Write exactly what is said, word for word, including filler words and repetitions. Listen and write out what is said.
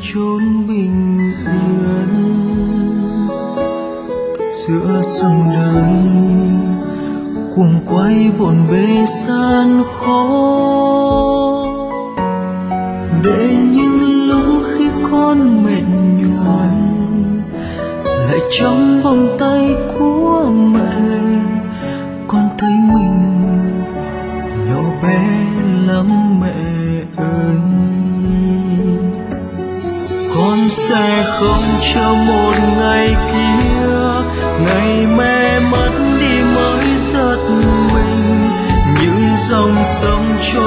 chốn bình yên giữa dòng đời cuồng quay bộn bề gian khó, để những lúc khi con mệt nhoài lại trong vòng tay của mẹ, con thấy mình nhỏ bé lắm mẹ ơi. Con sẽ không chờ một ngày kia, ngày mẹ mất đi mới giật mình, những dòng sông trôi